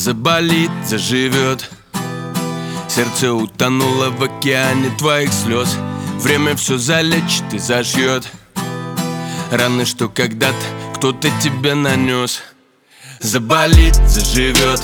Заболит, заживет. Сердце утонуло в океане твоих слез. Время все залечит и зашьет раны, что когда-то кто-то тебе нанес. Заболит, заживет.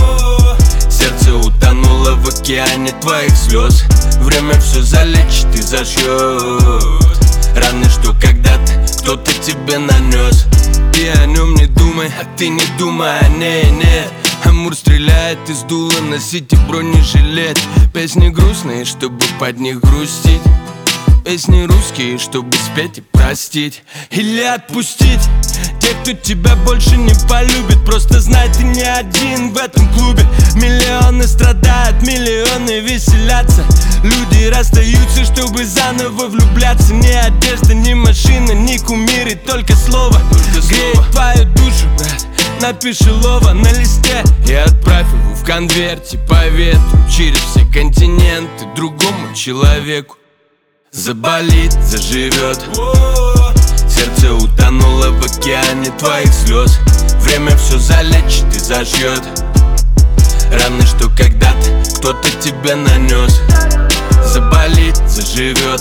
Сердце утонуло в океане твоих слез. Время все залечит и зашьет раны, что когда-то кто-то тебе нанес. И о нем не думай, а ты не думай о ней, нет. Амур стреляет из дула, носите бронежилет. Песни грустные, чтобы под них грустить. Песни русские, чтобы спеть и простить. Или отпустить тех, кто тебя больше не полюбит. Просто знай, ты не один в этом клубе. Миллионы страдают, миллионы веселятся. Люди расстаются, чтобы заново влюбляться. Ни одежда, ни машина, ни кумиры, только слово греет твою душу, брат. Напиши лова на листе и отправь его в конверте по ветру через все континенты другому человеку. Заболит, заживет. Сердце утонуло в океане твоих слез. Время все залечит и зашьет раны, что когда-то кто-то тебе нанес. Заболит, заживет.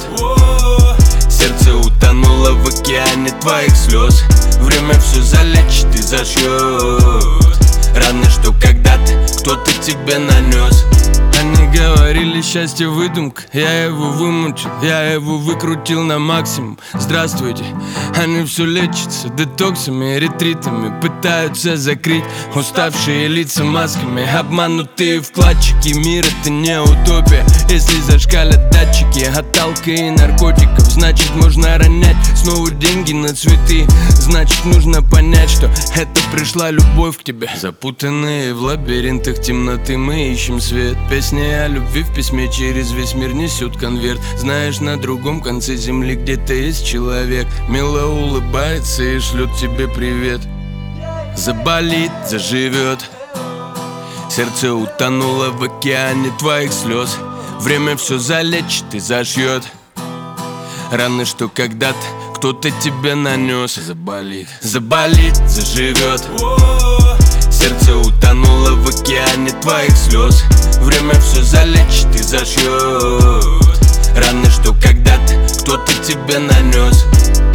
Сердце утонуло в океане твоих слез. Время все залечит и зашьет раны, что когда-то кто-то тебе нанес. Они говорили, счастье выдумка, я его вымучил, я его выкрутил на максимум. Здравствуйте, они все лечатся детоксами, ретритами. Пытаются закрыть уставшие лица масками. Обманутые вкладчики, мир это не утопия. Если зашкалят датчики от алко и наркотиков, значит можно ронять снова деньги на цветы. Значит нужно понять, что это пришла любовь к тебе. Запутанные в лабиринтах темноты мы ищем свет. Песни о любви в письме через весь мир несут конверт. Знаешь, на другом конце земли где-то есть человек. Мило улыбается и шлет тебе привет. Заболит, заживет. Сердце утонуло в океане твоих слез. Время все залечит и зашьет раны, что когда-то кто-то тебе нанес. Заболит, заболит, заживет. Сердце утонуло в океане твоих слез. Время все залечит и зашьет раны, что когда-то кто-то тебе нанес.